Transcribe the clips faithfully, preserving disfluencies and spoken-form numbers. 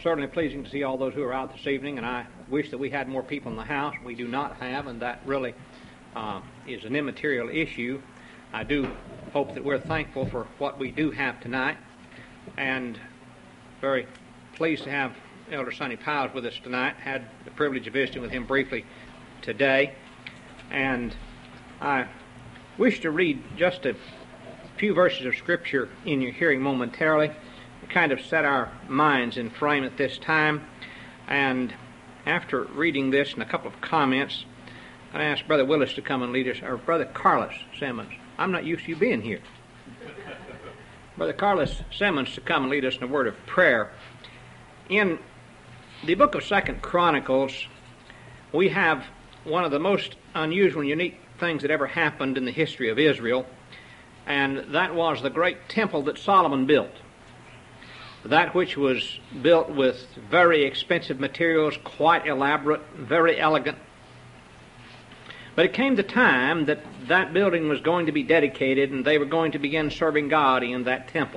certainly pleasing to see all those who are out this evening, and I wish that we had more people in the house. We do not have, and that really uh, is an immaterial issue. I do hope that we're thankful for what we do have tonight, and very pleased to have Elder Sonny Powers with us tonight. Had the privilege of visiting with him briefly today, and I wish to read just a few verses of Scripture in your hearing momentarily, to kind of set our minds in frame at this time. And after reading this and a couple of comments, I asked Brother Willis to come and lead us, or Brother Carlos Simmons. I'm not used to you being here. Brother Carlos Simmons to come and lead us in a word of prayer. In the book of Second Chronicles, we have one of the most unusual and unique things that ever happened in the history of Israel, and that was the great temple that Solomon built. That which was built with very expensive materials, quite elaborate, very elegant. But it came the time that that building was going to be dedicated, and they were going to begin serving God in that temple.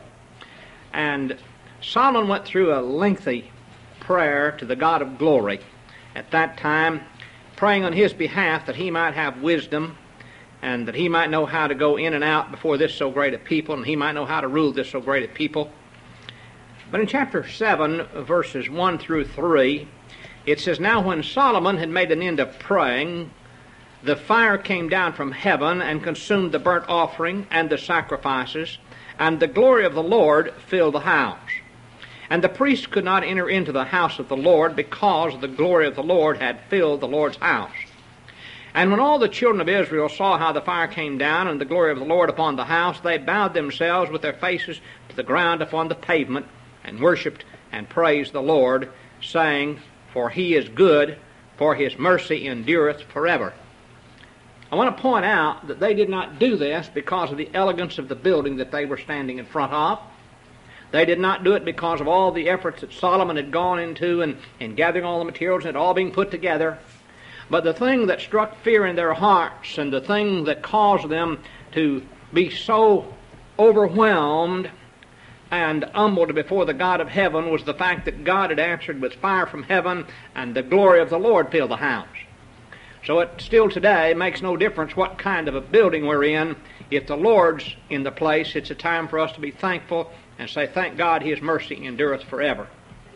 And Solomon went through a lengthy prayer to the God of glory at that time, praying on his behalf that he might have wisdom, and that he might know how to go in and out before this so great a people, and he might know how to rule this so great a people. But in chapter seven, verses one through three, it says, "Now when Solomon had made an end of praying, the fire came down from heaven and consumed the burnt offering and the sacrifices, and the glory of the Lord filled the house. And the priests could not enter into the house of the Lord, because the glory of the Lord had filled the Lord's house. And when all the children of Israel saw how the fire came down and the glory of the Lord upon the house, they bowed themselves with their faces to the ground upon the pavement, and worshipped and praised the Lord, saying, For he is good, for his mercy endureth forever." I want to point out that they did not do this because of the elegance of the building that they were standing in front of. They did not do it because of all the efforts that Solomon had gone into in, in gathering all the materials and it all being put together. But the thing that struck fear in their hearts, and the thing that caused them to be so overwhelmed and humbled before the God of heaven, was the fact that God had answered with fire from heaven, and the glory of the Lord filled the house. So it still today makes no difference what kind of a building we're in. If the Lord's in the place, it's a time for us to be thankful and say, thank God his mercy endureth forever.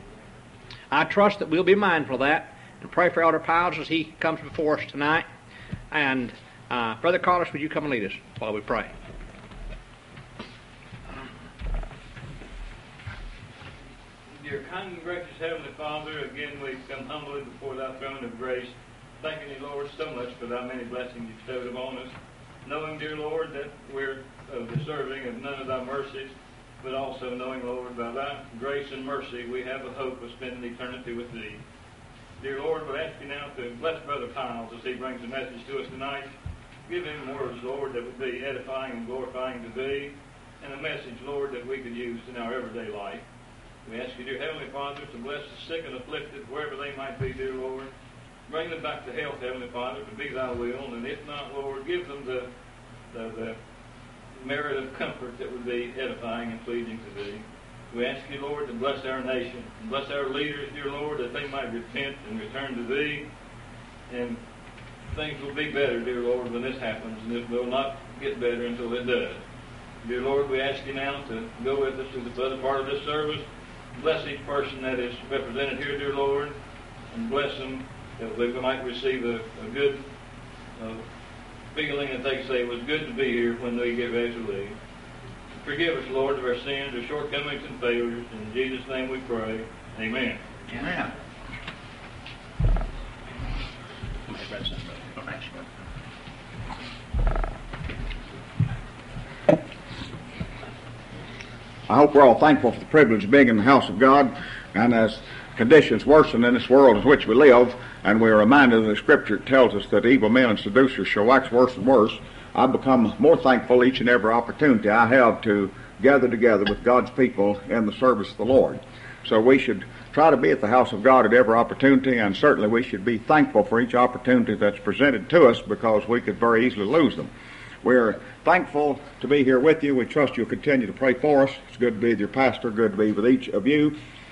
I trust that we'll be mindful of that, and pray for Elder Powers as he comes before us tonight. And uh, Brother Carlos, would you come and lead us while we pray? Dear kind and gracious Heavenly Father, again we come humbly before thy throne of grace, thanking you, Lord, so much for thy many blessings you bestowed upon us, knowing, dear Lord, that we're uh, deserving of none of thy mercies, but also knowing, Lord, by thy grace and mercy we have a hope of spending eternity with thee. Dear Lord, we ask you now to bless Brother Piles as he brings a message to us tonight. Give him words, Lord, that would be edifying and glorifying to thee, and a message, Lord, that we could use in our everyday life. We ask you, dear Heavenly Father, to bless the sick and afflicted wherever they might be, dear Lord. Bring them back to health, Heavenly Father, to be thy will, and if not, Lord, give them the, the, the merit of comfort that would be edifying and pleasing to thee. We ask you, Lord, to bless our nation, and bless our leaders, dear Lord, that they might repent and return to thee, and things will be better, dear Lord, when this happens, and it will not get better until it does. Dear Lord, we ask you now to go with us to the other part of this service. Bless each person that is represented here, dear Lord, and bless them that we might receive a, a good uh, feeling that they say it was good to be here when they get ready to leave. Forgive us, Lord, of our sins, our shortcomings and failures. In Jesus' name we pray. Amen. Amen. I hope we're all thankful for the privilege of being in the house of God, and as conditions worsen in this world in which we live, and we're reminded that the Scripture tells us that evil men and seducers shall wax worse and worse, I become more thankful each and every opportunity I have to gather together with God's people in the service of the Lord. So we should try to be at the house of God at every opportunity, and certainly we should be thankful for each opportunity that's presented to us, because we could very easily lose them. We're thankful to be here with you. We trust you'll continue to pray for us. It's good to be with your pastor, good to be with each of you.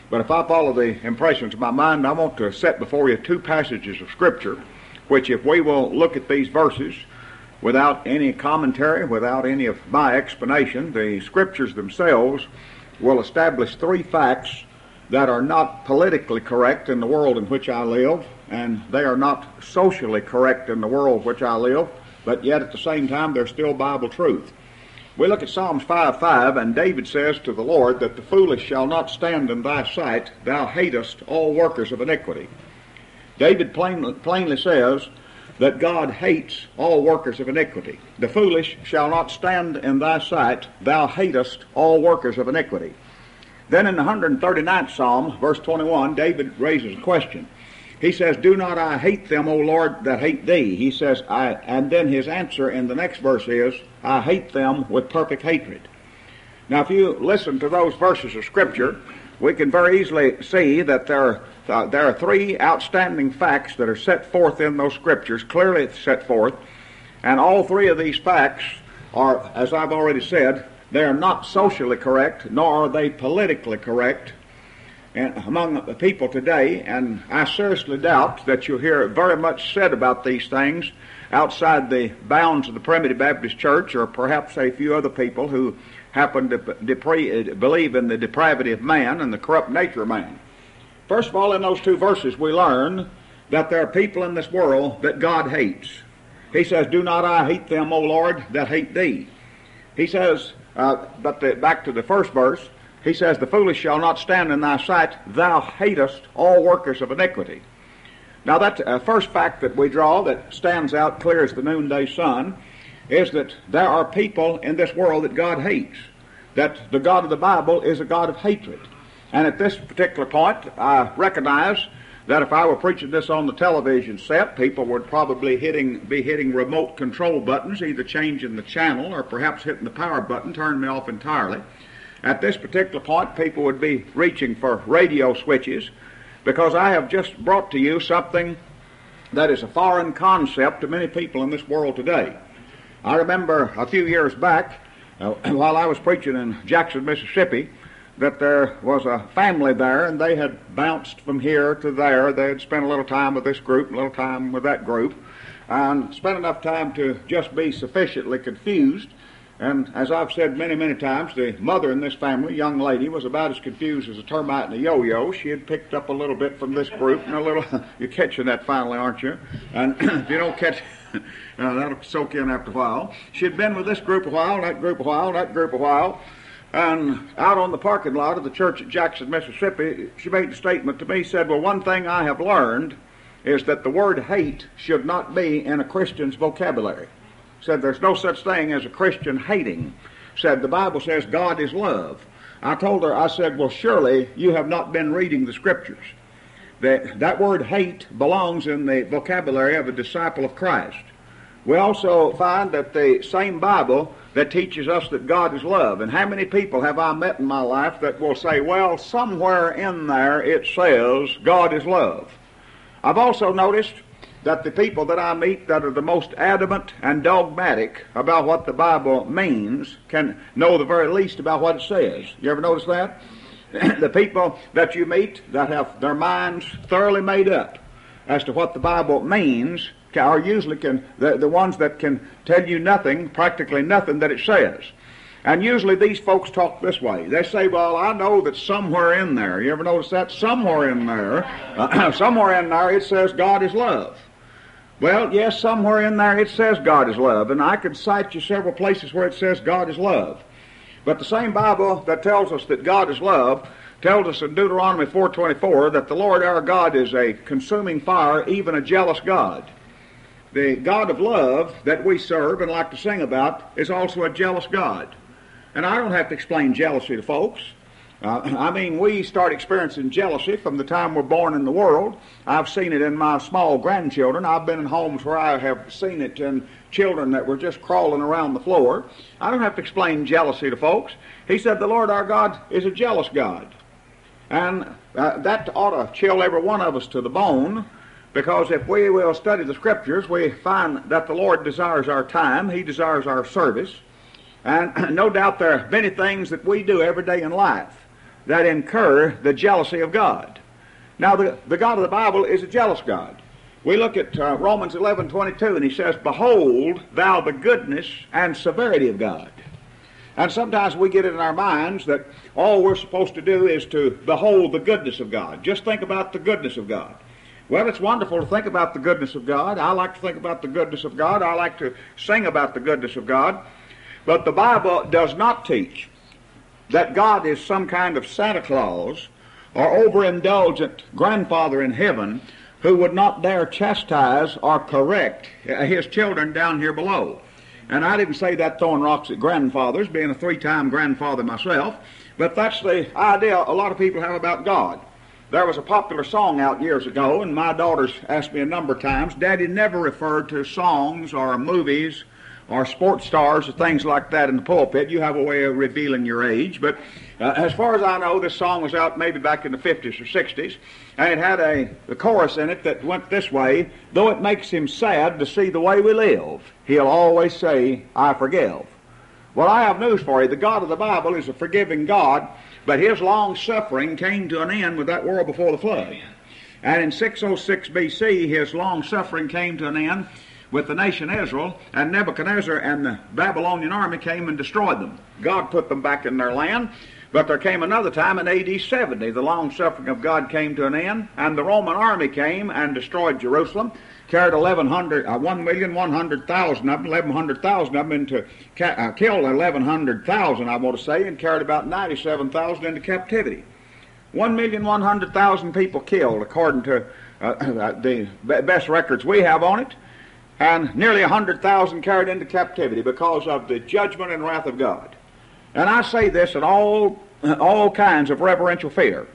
But if I follow the impressions of my mind, I want to set before you two passages of Scripture, which if we will look at these verses without any commentary, without any of my explanation, the Scriptures themselves will establish three facts that are not politically correct in the world in which I live, and they are not socially correct in the world in which I live, but yet at the same time they're still Bible truth. We look at Psalms five five, and David says to the Lord that the foolish shall not stand in thy sight, thou hatest all workers of iniquity. David plainly, plainly says that God hates all workers of iniquity. The foolish shall not stand in thy sight, thou hatest all workers of iniquity. Then in the one hundred thirty-ninth Psalm, verse twenty-one, David raises a question. He says, do not I hate them, O Lord, that hate thee? He says, I, and then his answer in the next verse is, I hate them with perfect hatred. Now, if you listen to those verses of Scripture, we can very easily see that there, uh, there are three outstanding facts that are set forth in those Scriptures, clearly set forth, and all three of these facts are, as I've already said, they are not socially correct, nor are they politically correct and among the people today, and I seriously doubt that you'll hear very much said about these things outside the bounds of the Primitive Baptist Church, or perhaps a few other people who happen to depre- believe in the depravity of man and the corrupt nature of man. First of all, in those two verses we learn that there are people in this world that God hates. He says, do not I hate them, O Lord, that hate thee. He says, uh, but the, back to the first verse, he says, the foolish shall not stand in thy sight, thou hatest all workers of iniquity. Now that uh, first fact that we draw that stands out clear as the noonday sun is that there are people in this world that God hates, that the God of the Bible is a God of hatred. And at this particular point, I recognize that if I were preaching this on the television set, people would probably hitting, be hitting remote control buttons, either changing the channel or perhaps hitting the power button, turning me off entirely. At this particular point, people would be reaching for radio switches, because I have just brought to you something that is a foreign concept to many people in this world today. I remember a few years back, uh, while I was preaching in Jackson, Mississippi, that there was a family there, and they had bounced from here to there. They had spent a little time with this group, a little time with that group, and spent enough time to just be sufficiently confused. And as I've said many, many times, the mother in this family, young lady, was about as confused as a termite in a yo-yo. She had picked up a little bit from this group, and a little, you're catching that finally, aren't you? And if you don't catch, uh, that'll soak in after a while. She had been with this group a while, that group a while, that group a while. And out on the parking lot of the church at Jackson, Mississippi, she made a statement to me, said, well, one thing I have learned is that the word hate should not be in a Christian's vocabulary. Said there's no such thing as a Christian hating. Said the Bible says God is love. I told her, I said, well, surely you have not been reading the Scriptures. That, that word hate belongs in the vocabulary of a disciple of Christ. We also find that the same Bible that teaches us that God is love. And how many people have I met in my life that will say, well, somewhere in there it says God is love. I've also noticed that the people that I meet that are the most adamant and dogmatic about what the Bible means can know the very least about what it says. You ever notice that? The people that you meet that have their minds thoroughly made up as to what the Bible means are usually can, the, the ones that can tell you nothing, practically nothing that it says. And usually these folks talk this way. They say, well, I know that somewhere in there, you ever notice that? Somewhere in there, uh, somewhere in there it says God is love. Well, yes, somewhere in there it says God is love, and I could cite you several places where it says God is love. But the same Bible that tells us that God is love tells us in Deuteronomy four twenty-four that the Lord our God is a consuming fire, even a jealous God. The God of love that we serve and like to sing about is also a jealous God. And I don't have to explain jealousy to folks. Uh, I mean, we start experiencing jealousy from the time we're born in the world. I've seen it in my small grandchildren. I've been in homes where I have seen it in children that were just crawling around the floor. I don't have to explain jealousy to folks. He said the Lord our God is a jealous God. And uh, that ought to chill every one of us to the bone, because if we will study the Scriptures, we find that the Lord desires our time. He desires our service. And no doubt there are many things that we do every day in life that incur the jealousy of God. Now, the, the God of the Bible is a jealous God. We look at uh, Romans eleven twenty-two, and he says, "Behold thou the goodness and severity of God." And sometimes we get it in our minds that all we're supposed to do is to behold the goodness of God. Just think about the goodness of God. Well, it's wonderful to think about the goodness of God. I like to think about the goodness of God. I like to sing about the goodness of God. But the Bible does not teach that God is some kind of Santa Claus or overindulgent grandfather in heaven who would not dare chastise or correct his children down here below. And I didn't say that throwing rocks at grandfathers, being a three-time grandfather myself, but that's the idea a lot of people have about God. There was a popular song out years ago, and my daughters asked me a number of times, Daddy never referred to songs or movies or sports stars or things like that in the pulpit. You have a way of revealing your age, but uh, as far as I know, this song was out maybe back in the fifties or sixties, and it had a, a chorus in it that went this way: though it makes him sad to see the way we live, he'll always say, I forgive. Well, I have news for you. The God of the Bible is a forgiving God, but his long-suffering came to an end with that world before the flood. And in six oh six B C, his long-suffering came to an end with the nation Israel, and Nebuchadnezzar and the Babylonian army came and destroyed them. God put them back in their land, but there came another time in A D seventy, the long-suffering of God came to an end, and the Roman army came and destroyed Jerusalem, carried eleven hundred, uh, one million one hundred thousand of them, eleven hundred thousand of them into, uh, killed eleven hundred thousand, I want to say, and carried about ninety-seven thousand into captivity. one million one hundred thousand people killed, according to uh, the best records we have on it, and nearly one hundred thousand carried into captivity because of the judgment and wrath of God. And I say this in all, all kinds of reverential fear.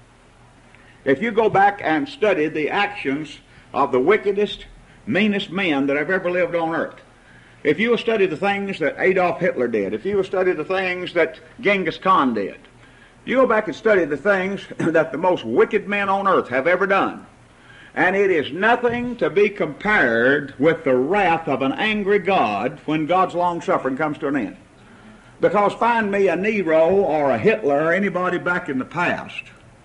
If you go back and study the actions of the wickedest, meanest men that have ever lived on earth, if you will study the things that Adolf Hitler did, if you will study the things that Genghis Khan did, you go back and study the things that the most wicked men on earth have ever done, and it is nothing to be compared with the wrath of an angry God when God's long-suffering comes to an end. Because find me a Nero or a Hitler or anybody back in the past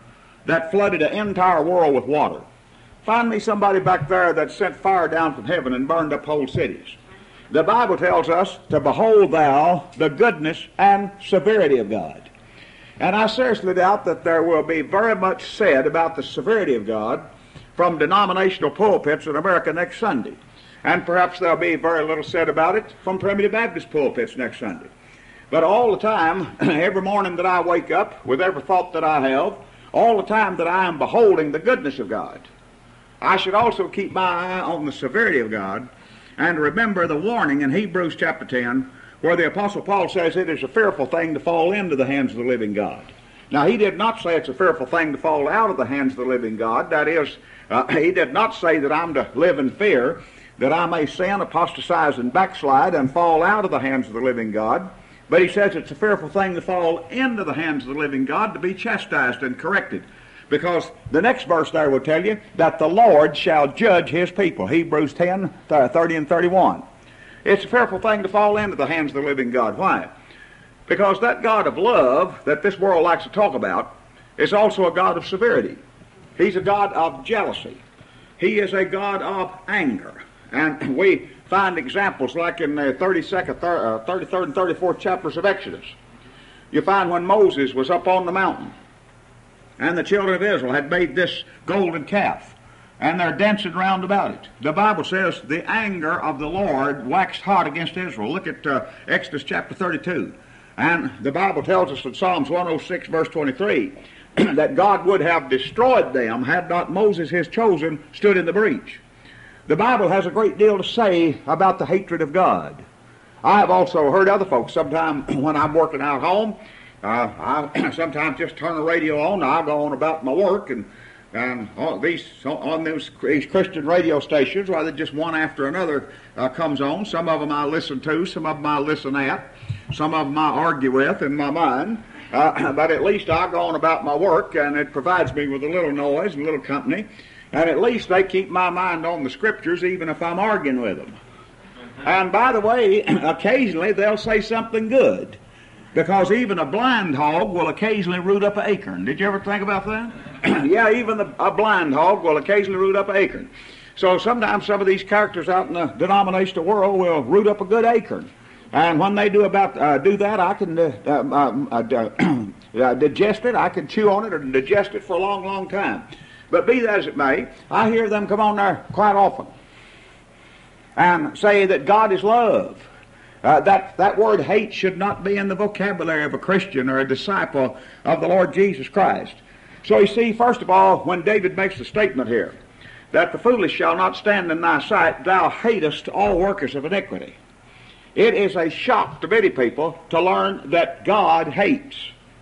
that flooded an entire world with water. Find me somebody back there that sent fire down from heaven and burned up whole cities. The Bible tells us to behold thou the goodness and severity of God. And I seriously doubt that there will be very much said about the severity of God from denominational pulpits in America next Sunday. And perhaps there'll be very little said about it from primitive Baptist pulpits next Sunday. But all the time, every morning that I wake up, with every thought that I have, all the time that I am beholding the goodness of God, I should also keep my eye on the severity of God and remember the warning in Hebrews chapter ten where the Apostle Paul says it is a fearful thing to fall into the hands of the living God. Now, he did not say it's a fearful thing to fall out of the hands of the living God. That is, uh, he did not say that I'm to live in fear, that I may sin, apostatize, and backslide and fall out of the hands of the living God. But he says it's a fearful thing to fall into the hands of the living God, to be chastised and corrected. Because the next verse there will tell you that the Lord shall judge his people. Hebrews ten, thirty and thirty-one. It's a fearful thing to fall into the hands of the living God. Why? Because that God of love that this world likes to talk about is also a God of severity. He's a God of jealousy. He is a God of anger. And we find examples like in the thirty-second, thirty-third, and thirty-fourth chapters of Exodus. You find when Moses was up on the mountain, and the children of Israel had made this golden calf, and they're dancing round about it. The Bible says the anger of the Lord waxed hot against Israel. Look at uh, Exodus chapter thirty-two. And the Bible tells us in Psalms one oh six, verse twenty-three, that God would have destroyed them had not Moses, his chosen, stood in the breach. The Bible has a great deal to say about the hatred of God. I have also heard other folks, sometimes when I'm working out home, uh, I sometimes just turn the radio on, I'll go on about my work, and and on these on those these Christian radio stations, rather just one after another uh, comes on. Some of them I listen to, some of them I listen at, some of them I argue with in my mind. Uh, but at least I go on about my work, and it provides me with a little noise and a little company. And at least they keep my mind on the Scriptures, even if I'm arguing with them. And by the way, occasionally they'll say something good. Because even a blind hog will occasionally root up an acorn. Did you ever think about that? Yeah, even the, a blind hog will occasionally root up an acorn. So sometimes some of these characters out in the denominational world will root up a good acorn. And when they do about uh, do that, I can uh, uh, uh, uh, digest it. I can chew on it or digest it for a long, long time. But be that as it may, I hear them come on there quite often and say that God is love. Uh, that, that word hate should not be in the vocabulary of a Christian or a disciple of the Lord Jesus Christ. So you see, first of all, when David makes the statement here, that the foolish shall not stand in thy sight, thou hatest all workers of iniquity. It is a shock to many people to learn that God hates.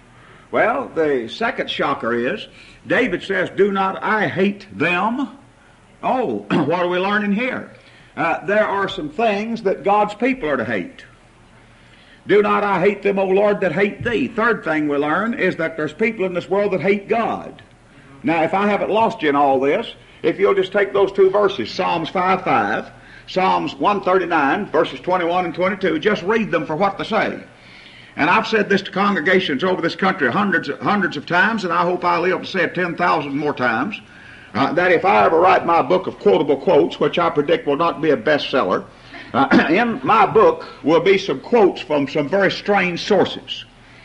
Well, the second shocker is, David says, do not I hate them? Oh, what are we learning here? Uh, there are some things that God's people are to hate. Do not I hate them, O Lord, that hate thee. Third thing we learn is that there's people in this world that hate God. Now, if I haven't lost you in all this, if you'll just take those two verses, Psalms five five, Psalms one thirty-nine, verses twenty-one and twenty-two, just read them for what they say. And I've said this to congregations over this country hundreds, hundreds of times, and I hope I'll live to say it ten thousand more times. Uh, that if I ever write my book of quotable quotes, which I predict will not be a bestseller, uh, in my book will be some quotes from some very strange sources.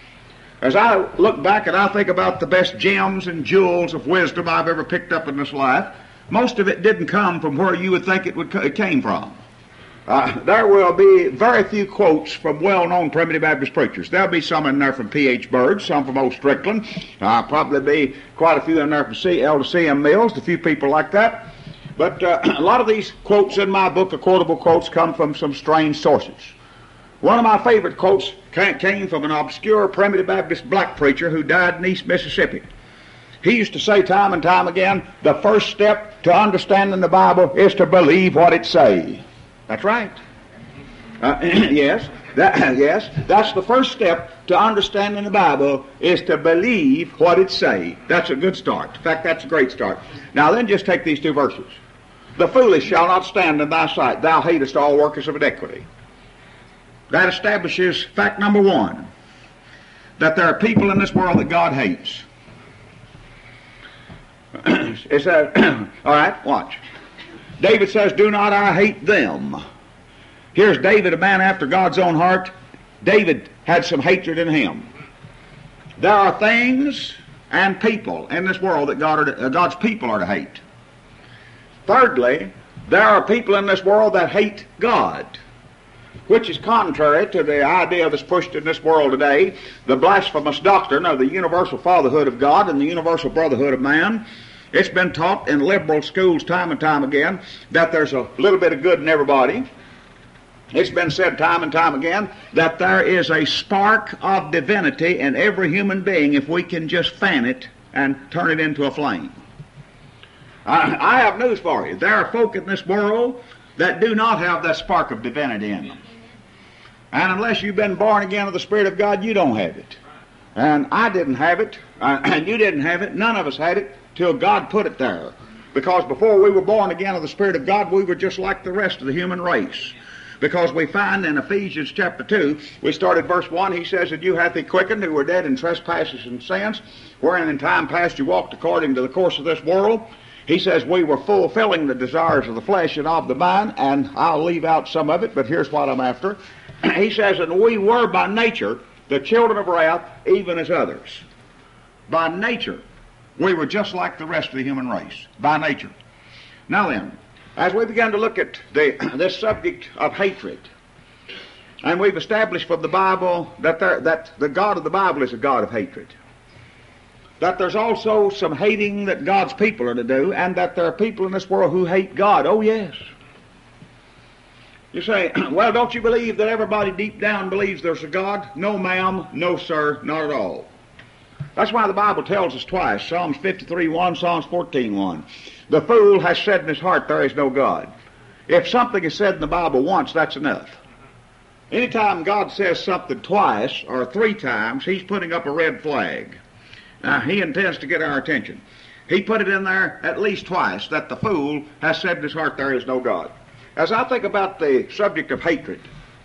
As I look back and I think about the best gems and jewels of wisdom I've ever picked up in this life, most of it didn't come from where you would think it, would, it came from. Uh, there will be very few quotes from well-known Primitive Baptist preachers. There'll be some in there from P H Bird, some from Old Strickland. Uh, probably be quite a few in there from C. Elder C M Mills, a few people like that. But uh, a lot of these quotes in my book, the quotable quotes, come from some strange sources. One of my favorite quotes came from an obscure Primitive Baptist black preacher who died in East Mississippi. He used to say time and time again, the first step to understanding the Bible is to believe what it says. That's right. Uh, yes, that, yes, that's the first step to understanding the Bible is to believe what it says. That's a good start. In fact, that's a great start. Now then just take these two verses. The foolish shall not stand in thy sight. Thou hatest all workers of iniquity. That establishes fact number one, that there are people in this world that God hates. It says, all right, watch. David says, do not I hate them. Here's David, a man after God's own heart. David had some hatred in him. There are things and people in this world that God are to, uh, God's people are to hate. Thirdly, there are people in this world that hate God, which is contrary to the idea that's pushed in this world today, the blasphemous doctrine of the universal fatherhood of God and the universal brotherhood of man. It's been taught in liberal schools time and time again that there's a little bit of good in everybody. It's been said time and time again that there is a spark of divinity in every human being if we can just fan it and turn it into a flame. I, I have news for you. There are folk in this world that do not have that spark of divinity in them. And unless you've been born again of the Spirit of God, you don't have it. And I didn't have it, uh, and you didn't have it. None of us had it till God put it there. Because before we were born again of the Spirit of God, we were just like the rest of the human race. Because we find in Ephesians chapter two, we started verse one, he says that you hath he quickened who were dead in trespasses and sins, wherein in time past you walked according to the course of this world. He says we were fulfilling the desires of the flesh and of the mind, and I'll leave out some of it, but here's what I'm after. He says, and we were by nature the children of wrath, even as others. By nature, we were just like the rest of the human race, by nature. Now then, as we begin to look at the, this subject of hatred, and we've established from the Bible that, there, that the God of the Bible is a God of hatred, that there's also some hating that God's people are to do, and that there are people in this world who hate God. Oh, yes. You say, well, don't you believe that everybody deep down believes there's a God? No, ma'am. No, sir. Not at all. That's why the Bible tells us twice, Psalms fifty-three one, Psalms fourteen one. The fool has said in his heart, there is no God. If something is said in the Bible once, that's enough. Anytime God says something twice or three times, he's putting up a red flag. Now, he intends to get our attention. He put it in there at least twice, that the fool has said in his heart, there is no God. As I think about the subject of hatred,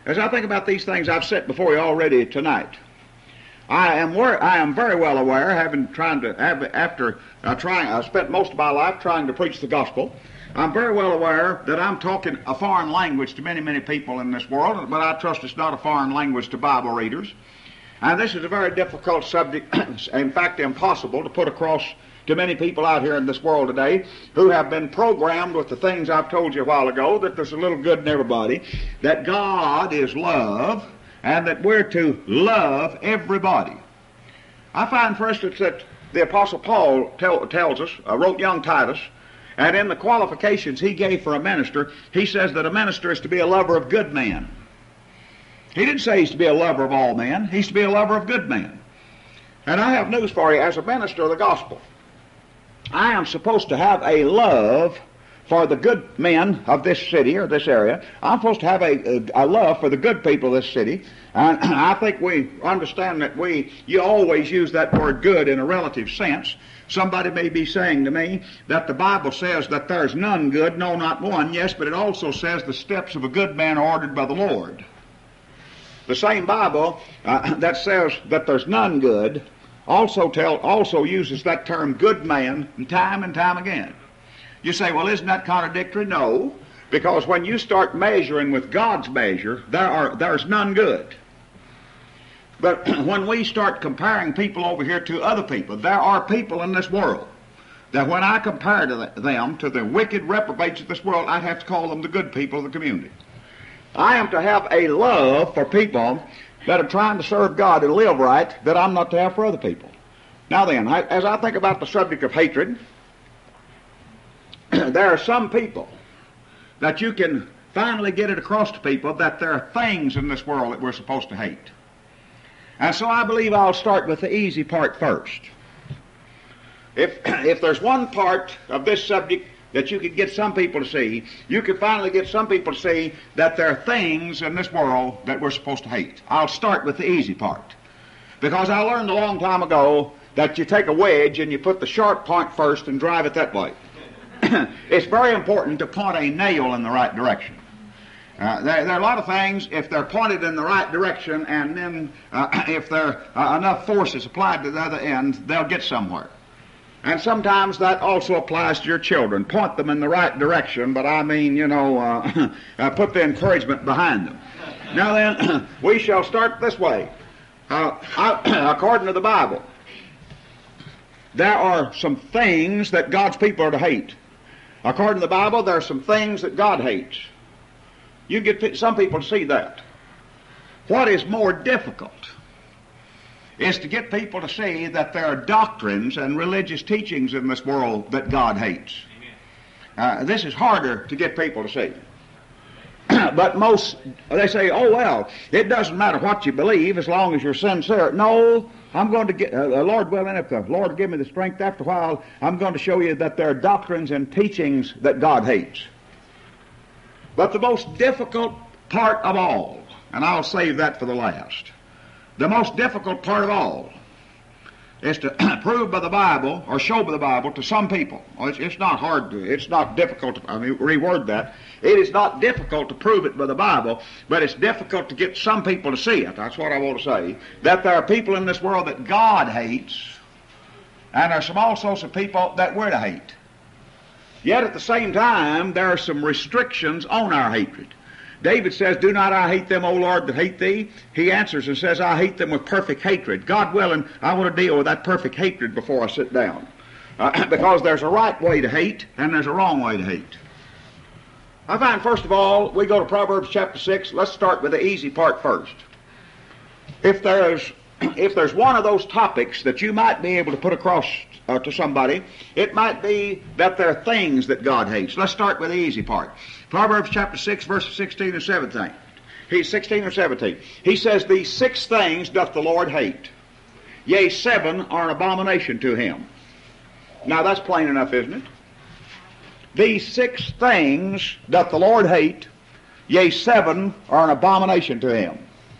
as I think about these things I've set before you already tonight, I am wor- I am very well aware, having trying to have, after uh, trying, I spent most of my life trying to preach the gospel. I'm very well aware that I'm talking a foreign language to many, many people in this world, but I trust it's not a foreign language to Bible readers. And this is a very difficult subject, in fact impossible to put across to many people out here in this world today who have been programmed with the things I've told you a while ago, that there's a little good in everybody, that God is love, and that we're to love everybody. I find, for instance, that the Apostle Paul tell, tells us, uh, wrote young Titus, and in the qualifications he gave for a minister, he says that a minister is to be a lover of good men. He didn't say he's to be a lover of all men. He's to be a lover of good men. And I have news for you. As a minister of the gospel, I am supposed to have a love for the good men of this city or this area. I'm supposed to have a, a, a love for the good people of this city. And I think we understand that we, you always use that word good in a relative sense. Somebody may be saying to me that the Bible says that there's none good, no, not one. Yes, but it also says the steps of a good man are ordered by the Lord. The same Bible uh, that says that there's none good also tell also uses that term good man time and time again. You say, well, isn't that contradictory? No, because when you start measuring with God's measure, there are there's none good. But when we start comparing people over here to other people, there are people in this world that when I compare to them to the wicked reprobates of this world, I'd have to call them the good people of the community. I am to have a love for people that are trying to serve God and live right that I'm not to have for other people. Now then, I, as I think about the subject of hatred, there are some people that you can finally get it across to people that there are things in this world that we're supposed to hate. And so I believe I'll start with the easy part first. If, if there's one part of this subject that you could get some people to see, you could finally get some people to see that there are things in this world that we're supposed to hate. I'll start with the easy part. Because I learned a long time ago that you take a wedge and you put the sharp point first and drive it that way. It's very important to point a nail in the right direction. Uh, there, there are a lot of things, if they're pointed in the right direction and then uh, if there uh, enough force is applied to the other end, they'll get somewhere. And sometimes that also applies to your children. Point them in the right direction, but I mean, you know, uh, uh, put the encouragement behind them. Now then, we shall start this way. Uh, I, according to the Bible, there are some things that God's people are to hate. According to the Bible, there are some things that God hates. You get some people to see that. What is more difficult is to get people to see that there are doctrines and religious teachings in this world that God hates. Uh, this is harder to get people to see. But most, they say, oh, well, it doesn't matter what you believe as long as you're sincere. No, I'm going to get, uh, Lord willing, if the Lord give me the strength after a while, I'm going to show you that there are doctrines and teachings that God hates. But the most difficult part of all, and I'll save that for the last, the most difficult part of all is to prove by the Bible or show by the Bible to some people. Well, it's, it's not hard to, it's not difficult to, I mean, reword that. It is not difficult to prove it by the Bible, but it's difficult to get some people to see it. That's what I want to say. That there are people in this world that God hates, and there are some also some people that we're to hate. Yet at the same time, there are some restrictions on our hatred. David says, do not I hate them, O Lord, that hate thee? He answers and says, I hate them with perfect hatred. God willing, I want to deal with that perfect hatred before I sit down. Uh, because there's a right way to hate, and there's a wrong way to hate. I find, first of all, we go to Proverbs chapter six. Let's start with the easy part first. If there's, if there's one of those topics that you might be able to put across uh, to somebody, it might be that there are things that God hates. Let's start with the easy part. Proverbs chapter six, verses sixteen and seventeen. He's sixteen or seventeen. He says, these six things doth the Lord hate. Yea, seven are an abomination to him. Now that's plain enough, isn't it? These six things doth the Lord hate. Yea, seven are an abomination to him.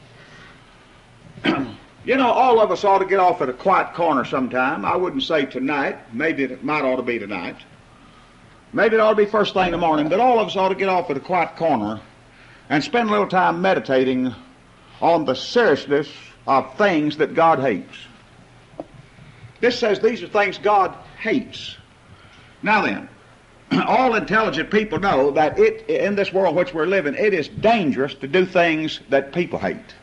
You know, all of us ought to get off at a quiet corner sometime. I wouldn't say tonight. Maybe it might ought to be tonight. Maybe it ought to be first thing in the morning. But all of us ought to get off at a quiet corner and spend a little time meditating on the seriousness of things that God hates. This says these are things God hates. Now then, all intelligent people know that it, in this world in which we're living, it is dangerous to do things that people hate.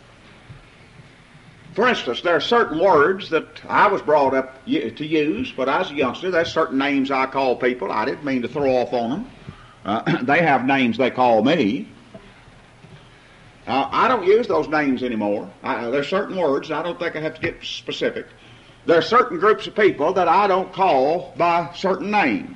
For instance, there are certain words that I was brought up to use when I was a youngster. There's certain names I call people. I didn't mean to throw off on them. Uh, they have names they call me. Uh, I don't use those names anymore. I, there's certain words, I don't think I have to get specific. There are certain groups of people that I don't call by certain names.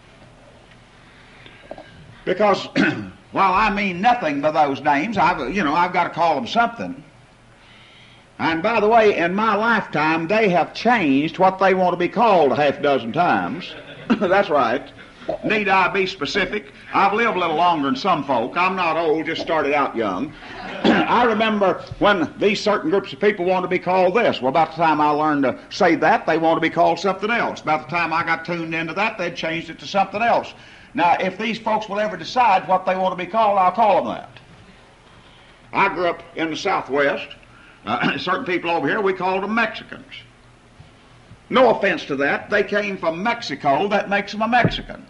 Because while I mean nothing by those names, I've, you know, I've got to call them something. And by the way, in my lifetime, they have changed what they want to be called a half dozen times. That's right. Need I be specific? I've lived a little longer than some folk. I'm not old, just started out young. I remember when these certain groups of people want to be called this. Well, about the time I learned to say that, they want to be called something else. About the time I got tuned into that, they'd changed it to something else. Now, if these folks will ever decide what they want to be called, I'll call them that. I grew up in the Southwest. Uh, certain people over here, we called them Mexicans. No offense to that. They came from Mexico. That makes them a Mexican.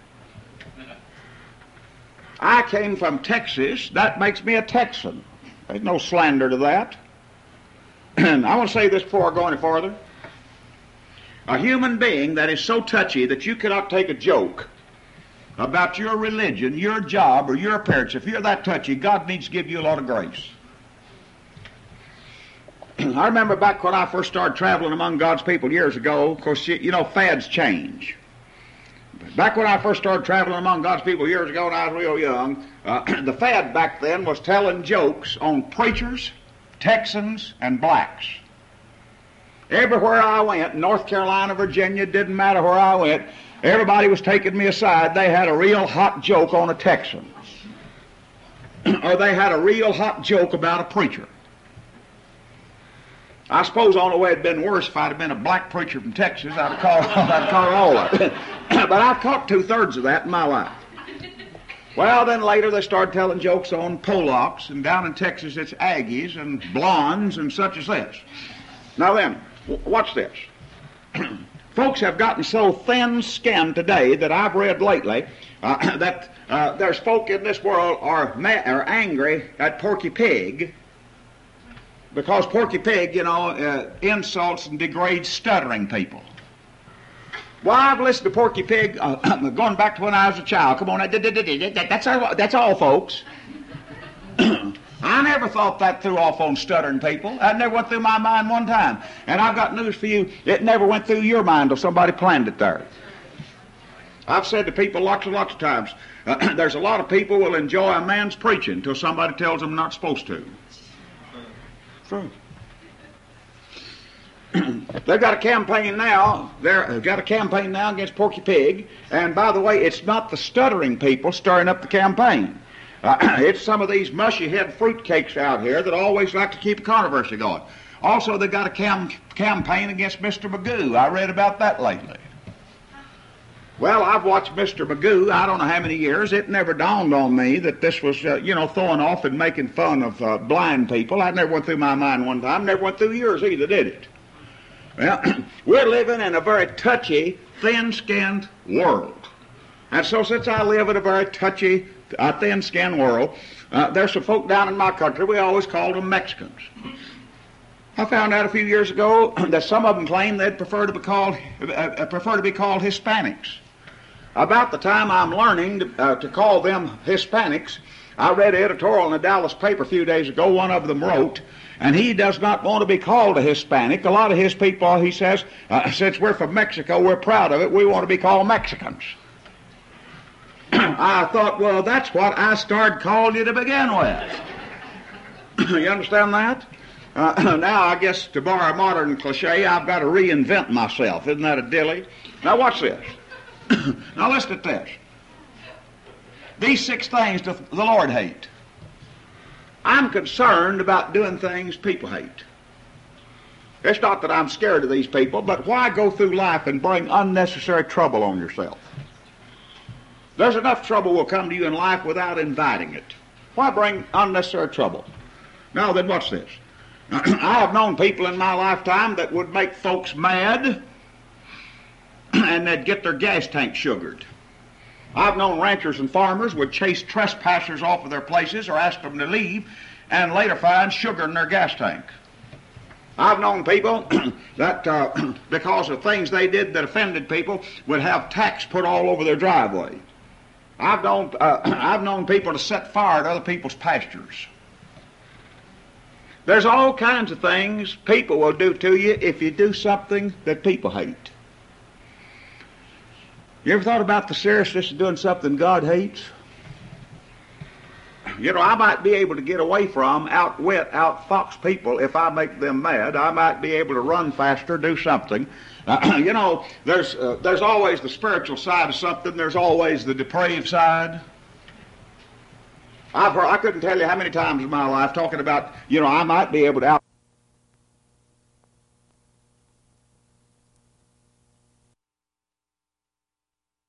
I came from Texas. That makes me a Texan. There's no slander to that. And I want to say this before I go any farther. A human being that is so touchy that you cannot take a joke about your religion, your job, or your appearance, if you're that touchy, God needs to give you a lot of grace. I remember back when I first started traveling among God's people years ago, of course, you know, fads change. Back when I first started traveling among God's people years ago when I was real young, uh, the fad back then was telling jokes on preachers, Texans, and blacks. Everywhere I went, North Carolina, Virginia, didn't matter where I went, everybody was taking me aside. They had a real hot joke on a Texan. Or they had a real hot joke about a preacher. I suppose the only way it'd been worse if I'd have been a black preacher from Texas, I'd have called, I'd have called all of it. But I've caught two-thirds of that in my life. Well, then later they started telling jokes on Polacks, and down in Texas it's Aggies and blondes and such as this. Now then, watch this. Folks have gotten so thin-skinned today that I've read lately uh, that uh, there's folk in this world are, ma- are angry at Porky Pig because Porky Pig, you know, uh, insults and degrades stuttering people. Well, I've listened to Porky Pig uh, going back to when I was a child. Come on, that's all, that's all, folks. I never thought that through off on stuttering people. That never went through my mind one time. And I've got news for you. It never went through your mind until somebody planned it there. I've said to people lots and lots of times, uh, there's a lot of people will enjoy a man's preaching until somebody tells them not supposed to. True. They've got a campaign now. They've got a campaign now against Porky Pig. And by the way, it's not the stuttering people stirring up the campaign. Uh, it's some of these mushy-head fruitcakes out here that always like to keep a controversy going. Also, they've got a cam- campaign against Mister Magoo. I read about that lately. Well, I've watched Mister Magoo, I don't know how many years. It never dawned on me that this was, uh, you know, throwing off and making fun of uh, blind people. That never went through my mind one time. Never went through yours either, did it? Well, we're living in a very touchy, thin-skinned world. And so since I live in a very touchy, uh, thin-skinned world, uh, there's some folk down in my country, we always called them Mexicans. I found out a few years ago that some of them claim they'd prefer to be called, uh, prefer to be called Hispanics. About the time I'm learning to, uh, to call them Hispanics, I read an editorial in the Dallas paper a few days ago. One of them wrote, and he does not want to be called a Hispanic. A lot of his people, he says, uh, since we're from Mexico, we're proud of it, we want to be called Mexicans. I thought, well, that's what I started calling you to begin with. You understand that? Uh, now, I guess, to borrow a modern cliche, I've got to reinvent myself. Isn't that a dilly? Now, watch this. Now, listen to this. These six things doth the Lord hate. I'm concerned about doing things people hate. It's not that I'm scared of these people, but why go through life and bring unnecessary trouble on yourself? There's enough trouble will come to you in life without inviting it. Why bring unnecessary trouble? Now then, what's this? I have known people in my lifetime that would make folks mad and they'd get their gas tank sugared. I've known ranchers and farmers would chase trespassers off of their places or ask them to leave and later find sugar in their gas tank. I've known people that uh, because of things they did that offended people would have tacks put all over their driveway. I've known, uh, I've known people to set fire to other people's pastures. There's all kinds of things people will do to you if you do something that people hate. You ever thought about the seriousness of doing something God hates? You know, I might be able to get away from, outwit, outfox people if I make them mad. I might be able to run faster, do something. Uh, you know, there's uh, there's always the spiritual side of something. There's always the depraved side. I've heard, I couldn't tell you how many times in my life talking about, you know, I might be able to out